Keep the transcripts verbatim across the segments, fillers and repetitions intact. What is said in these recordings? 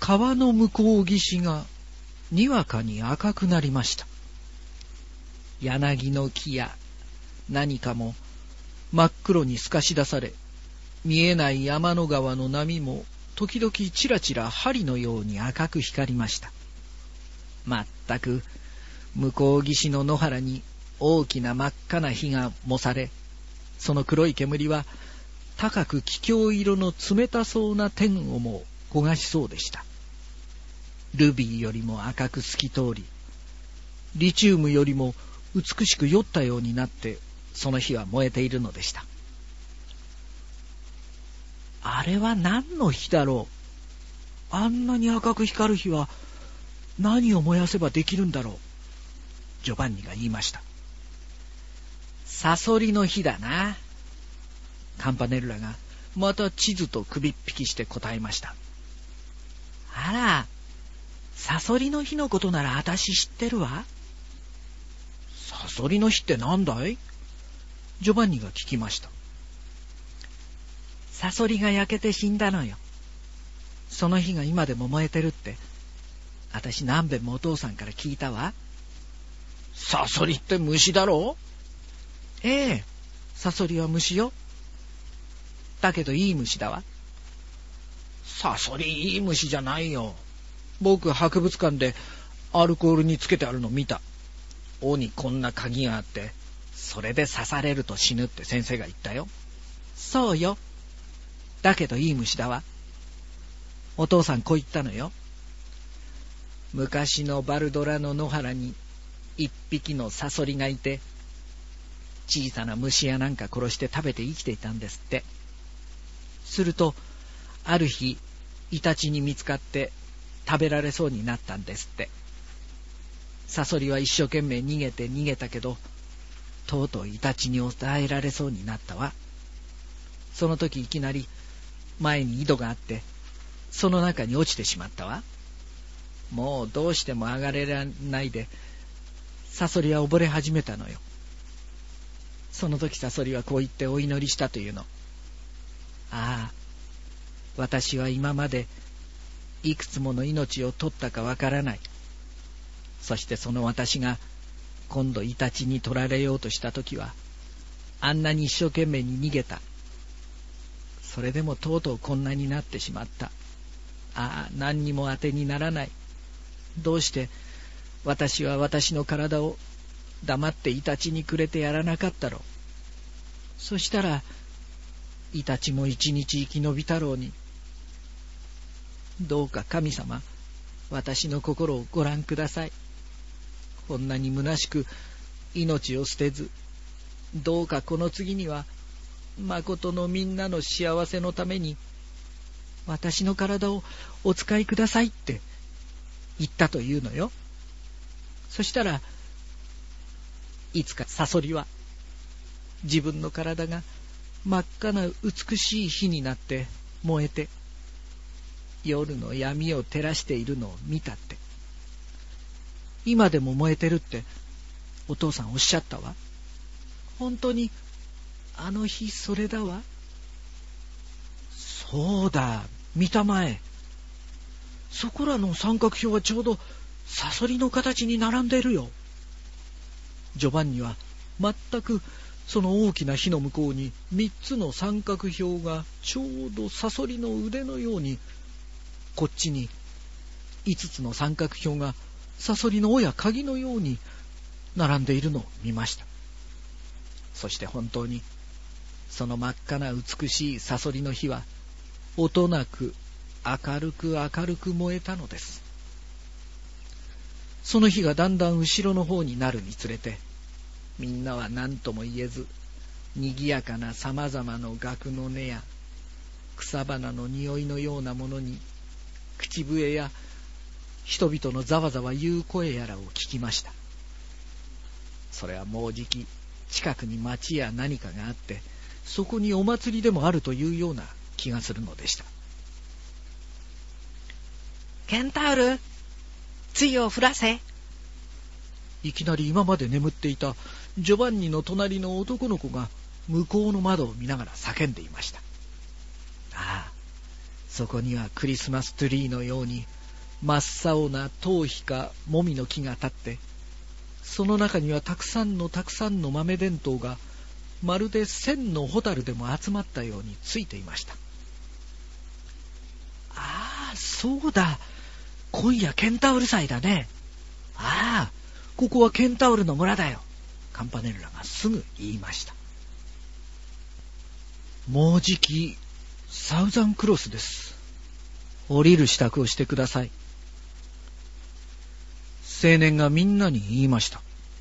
川の向こう岸がにわかに赤くなりました。柳の木や何かも真っ黒に透かし出され、見えない山の川の波も時々ちらちら針のように赤く光りました。まったく向こう岸の野原に大きな真っ赤な火が燃され、その黒い煙は高く気境色の冷たそうな天をも焦がしそうでした。ルビーよりも赤く透き通り、リチウムよりも美しく酔ったようになって、その火は燃えているのでした。あれは何の火だろう。あんなに赤く光る火は何を燃やせばできるんだろう。ジョバンニが言いました。サソリの火だな。カンパネルラがまた地図と首っ引きして答えました。あら、サソリの火のことならあたし知ってるわ。サソリの火ってなんだい？ジョバンニが聞きました。サソリが焼けて死んだのよ。その火が今でも燃えてるって、あたし何べんもお父さんから聞いたわ。サソリって虫だろう？ええ、サソリは虫よ。だけどいい虫だわ。サソリいい虫じゃないよ。僕博物館でアルコールにつけてあるの見た。尾にこんな鍵があって、それで刺されると死ぬって先生が言ったよ。そうよ。だけどいい虫だわ。お父さんこう言ったのよ。昔のバルドラの野原に一匹のサソリがいて、小さな虫やなんか殺して食べて生きていたんですって。するとある日イタチに見つかって食べられそうになったんですって。サソリは一生懸命逃げて逃げたけど、とうとうイタチに抑えられそうになったわ。その時いきなり前に井戸があって、その中に落ちてしまったわ。もうどうしても上がれないで、サソリは溺れ始めたのよ。その時サソリはこう言ってお祈りしたというの。ああ、私は今までいくつもの命を取ったかわからない。そしてその私が今度イタチに取られようとした時は、あんなに一生懸命に逃げた。それでもとうとうこんなになってしまった。ああ、何にも当てにならない。どうして私は私の体を黙ってイタチにくれてやらなかったろう。そしたらイタチも一日生き延びたろうに。どうか神様、私の心をご覧ください。こんなに虚しく命を捨てず、どうかこの次にはまことのみんなの幸せのために私の体をお使いくださいって言ったというのよ。そしたらいつかサソリは自分の体が真っ赤な美しい火になって燃えて、夜の闇を照らしているのを見たって。今でも燃えてるってお父さんおっしゃったわ。本当にあの日それだわ。そうだ、見たまえ。そこらの三角標はちょうどサソリの形に並んでいるよ。ジョバンニは全くその大きな火の向こうに三つの三角標がちょうどサソリの腕のように、こっちに五つの三角標がサソリの尾や鍵のように並んでいるのを見ました。そして本当にその真っ赤な美しいサソリの火は音なく明るく明るく燃えたのです。その火がだんだん後ろの方になるにつれて、みんなは何とも言えず、にぎやかなさまざまの額の根や草花の匂いのようなものに、口笛や人々のざわざわ言う声やらを聞きました。それはもうじき近くに町や何かがあって、そこにお祭りでもあるというような気がするのでした。ケンタウル、露を降らせ。いきなり今まで眠っていたジョバンニの隣の男の子が向こうの窓を見ながら叫んでいました。ああ、 そこにはクリスマスツリーのように真っ青な頭皮かもみの木が立って、その中にはたくさんのたくさんの豆電灯がまるで千のホタルでも集まったようについていました。ああ、そうだ。今夜ケンタウル祭だね。ああ、ここはケンタウルの村だよ。カンパネルラがすぐ言いました。もうじきサウザンクロスです。降りる支度をしてください。青年がみんなに言いました。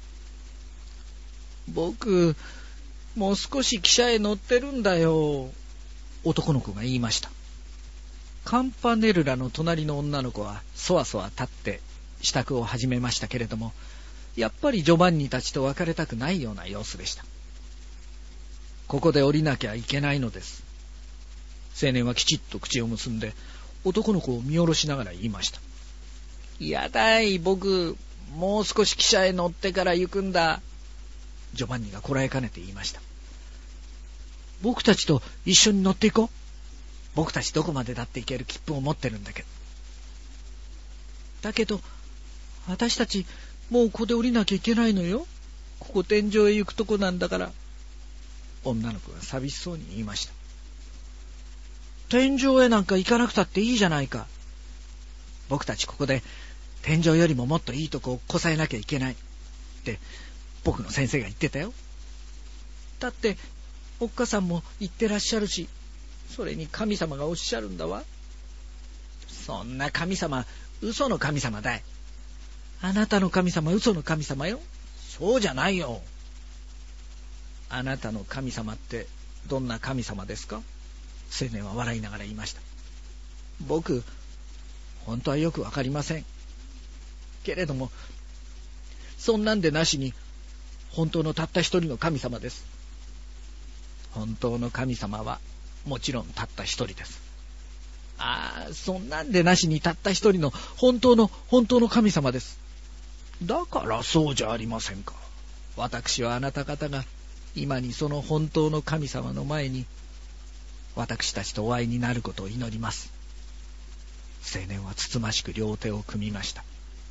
僕、もう少し汽車へ乗ってるんだよ。男の子が言いました。カンパネルラの隣の女の子はそわそわ立って支度を始めましたけれども、やっぱりジョバンニたちと別れたくないような様子でした。ここで降りなきゃいけないのです。青年はきちっと口を結んで男の子を見下ろしながら言いました。いやだい、僕、もう少し汽車へ乗ってから行くんだ。ジョバンニがこらえかねて言いました。僕たちと一緒に乗っていこう。僕たちどこまでだって行ける切符を持ってるんだけど。だけど、私たちもうここで降りなきゃいけないのよ。ここ天井へ行くとこなんだから。女の子が寂しそうに言いました。天井へなんか行かなくたっていいじゃないか。僕たちここで天井よりももっといいとこをこさえなきゃいけないって僕の先生が言ってたよ。だっておっかさんも言ってらっしゃるし、それに神様がおっしゃるんだわ。そんな神様、嘘の神様だい。あなたの神様、嘘の神様よ。そうじゃないよ。あなたの神様ってどんな神様ですか？青年は笑いながら言いました。僕、本当はよくわかりません。けれども、そんなんでなしに、本当のたった一人の神様です。本当の神様は、もちろんたった一人です。ああ、そんなんでなしにたった一人の本当の本当の神様です。だからそうじゃありませんか。私はあなた方が今にその本当の神様の前に私たちとお会いになることを祈ります。青年はつつましく両手を組みました。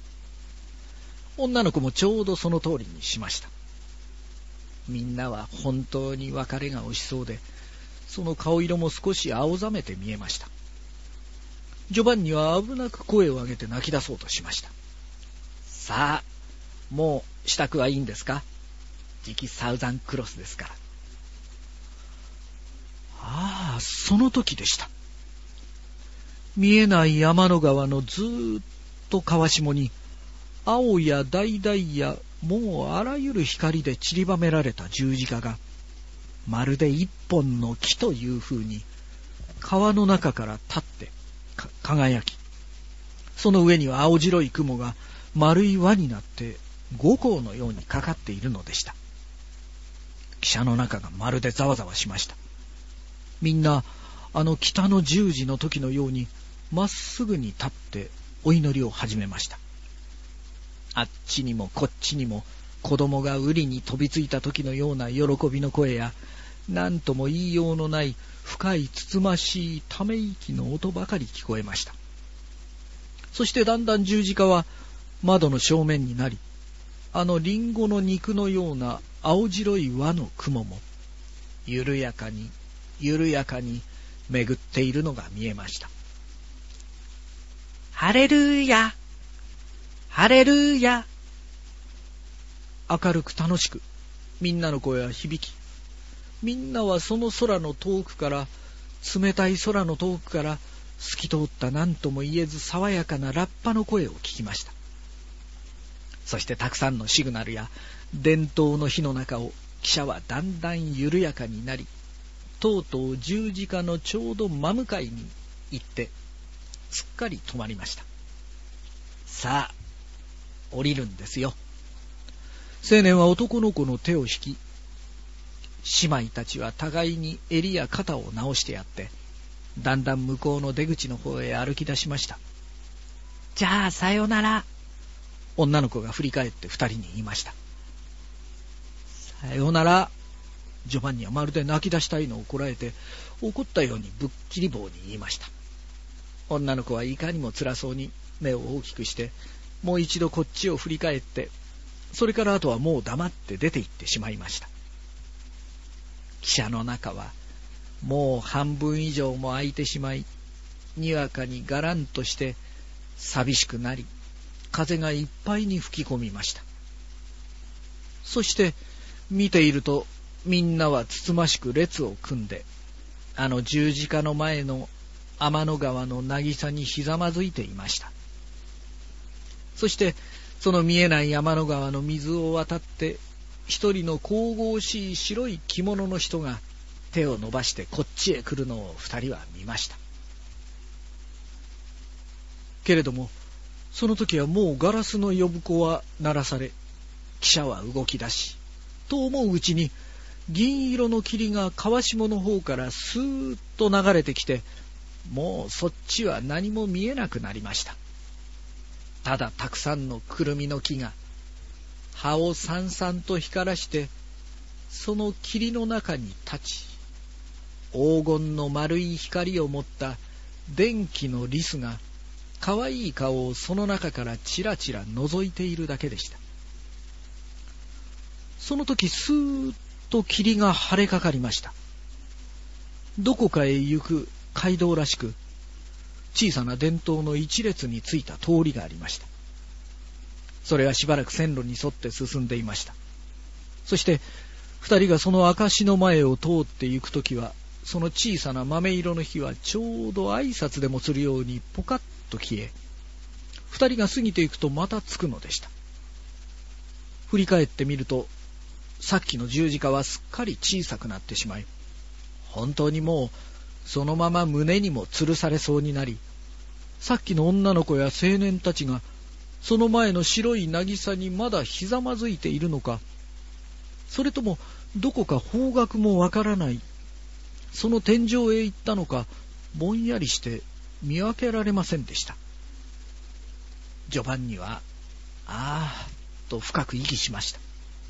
女の子もちょうどその通りにしました。みんなは本当に別れが惜しそうで、その顔色も少し青ざめて見えました。ジョバンニは危なく声を上げて泣き出そうとしました。さあ、もう支度はいいんですか？次期サウザンクロスですから。ああ、その時でした。見えない山の川のずーっと川下に、青や橙やもうあらゆる光で散りばめられた十字架が、まるで一本の木という風に川の中から立って輝き、その上には青白い雲が丸い輪になって五光のようにかかっているのでした。汽車の中がまるでざわざわしました。みんなあの北の十字の時のようにまっすぐに立ってお祈りを始めました。あっちにもこっちにも子供が瓜に飛びついた時のような喜びの声や、何とも言いようのない深いつつましいため息の音ばかり聞こえました。そしてだんだん十字架は窓の正面になり、あのリンゴの肉のような青白い輪の雲も緩やかに緩やかに巡っているのが見えました。ハレルーヤ、ハレルーヤ。明るく楽しくみんなの声は響き、みんなはその空の遠くから、冷たい空の遠くから透き通った何とも言えず爽やかなラッパの声を聞きました。そしてたくさんのシグナルや電灯の火の中を汽車はだんだん緩やかになり、とうとう十字架のちょうど真向かいに行ってすっかり止まりました。さあ降りるんですよ。青年は男の子の手を引き、姉妹たちは互いに襟や肩を直してやって、だんだん向こうの出口の方へ歩き出しました。じゃあさよなら。女の子が振り返って二人に言いました。さよなら。ジョバンニはまるで泣き出したいのをこらえて、怒ったようにぶっきり棒に言いました。 女の子はいかにも辛そうに目を大きくして、もう一度こっちを振り返って、それからあとはもう黙って出て行ってしまいました。汽車の中はもう半分以上も空いてしまい、にわかにがらんとして寂しくなり、風がいっぱいに吹き込みました。そして見ていると、みんなはつつましく列を組んで、あの十字架の前の天の川の渚にひざまずいていました。そしてその見えない天の川の水を渡って、一人の神々しい白い着物の人が手を伸ばしてこっちへ来るのを二人は見ました。けれどもその時はもうガラスの呼ぶ子は鳴らされ、汽車は動き出し、と思ううちに銀色の霧が川下の方からスーッと流れてきて、もうそっちは何も見えなくなりました。ただたくさんのくるみの木が葉をさんさんと光らして、その霧の中に立ち、黄金の丸い光を持った電気のリスがかわいい顔をその中からちらちら覗いているだけでした。その時スーッと霧が晴れかかりました。どこかへ行く街道らしく、小さな電灯の一列についた通りがありました。それはしばらく線路に沿って進んでいました。そして二人がその証の前を通って行くときは、その小さな豆色の火はちょうど挨拶でもするようにポカッと消え、二人が過ぎていくとまたつくのでした。振り返ってみると、さっきの十字架はすっかり小さくなってしまい、本当にもうそのまま胸にも吊るされそうになり、さっきの女の子や青年たちがその前の白い渚にまだひざまずいているのか、それともどこか方角もわからない、その天井へ行ったのか、ぼんやりして見分けられませんでした。ジョバンニはああと深く息しました。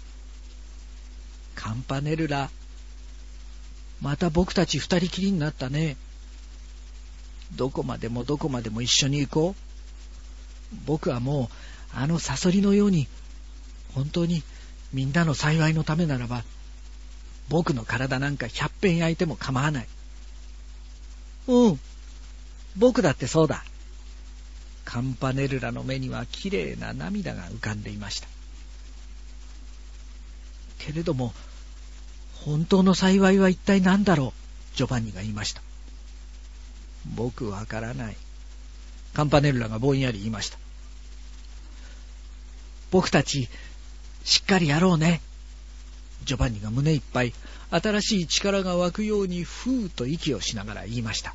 カンパネルラ、また僕たち二人きりになったね。どこまでもどこまでも一緒に行こう。僕はもうあのサソリのように、本当にみんなの幸いのためならば、僕の体なんか百遍焼いても構わない。うん、僕だってそうだ。カンパネルラの目にはきれいな涙が浮かんでいました。けれども、本当の幸いは一体何だろう、ジョバンニが言いました。僕わからない。カンパネルラがぼんやり言いました。僕たちしっかりやろうね。ジョバンニが胸いっぱい新しい力が湧くようにふーっと息をしながら言いました。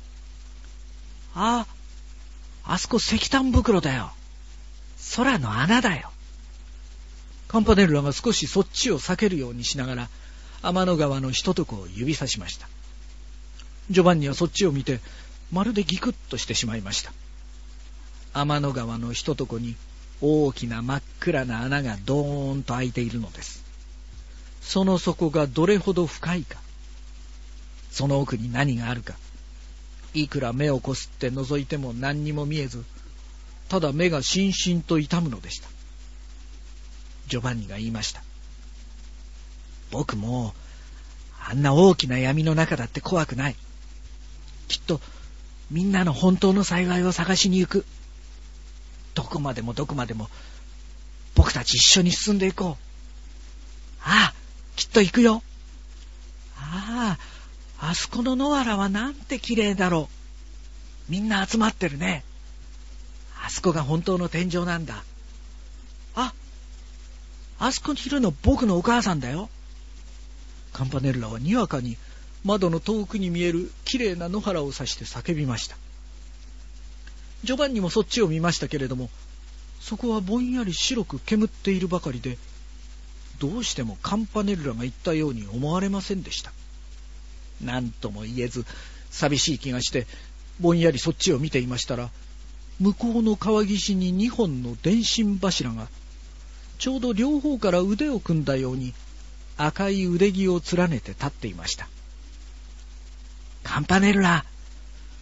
ああ、あそこ石炭袋だよ。空の穴だよ。カンパネルラが少しそっちを避けるようにしながら天の川のひととこを指さしました。ジョバンニはそっちを見てまるでギクッとしてしまいました。天の川のひととこに大きな真っ暗な穴がドーンと開いているのです。その底がどれほど深いか、その奥に何があるか、いくら目をこすって覗いても何にも見えず、ただ目がしんしんと痛むのでした。ジョバンニが言いました。僕もあんな大きな闇の中だって怖くない。きっとみんなの本当の幸いを探しに行く。どこまでもどこまでも僕たち一緒に進んでいこう。ああ、きっと行くよ。ああ、あそこの野原はなんて綺麗だろう。みんな集まってるね。あそこが本当の天井なんだ。あ、あそこにいるの僕のお母さんだよ。カンパネルラはにわかに窓の遠くに見える綺麗な野原を指して叫びました。ジョバンニもそっちを見ましたけれども、そこはぼんやり白く煙っているばかりで、どうしてもカンパネルラが言ったように思われませんでした。何とも言えず寂しい気がして、ぼんやりそっちを見ていましたら、向こうの川岸に二本の電信柱がちょうど両方から腕を組んだように赤い腕木を連ねて立っていました。カンパネルラ、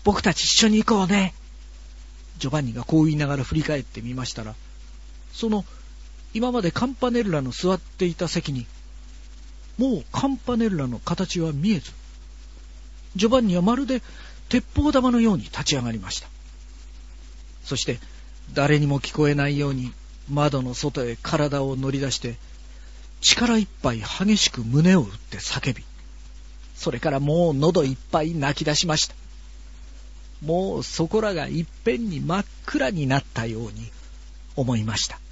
僕たち一緒に行こうね。ジョバンニがこう言いながら振り返ってみましたら、その今までカンパネルラの座っていた席に、もうカンパネルラの形は見えず、ジョバンニはまるで鉄砲玉のように立ち上がりました。そして誰にも聞こえないように窓の外へ体を乗り出して、力いっぱい激しく胸を打って叫び、それからもう喉いっぱい泣き出しました。もうそこらがいっぺんに真っ暗になったように思いました。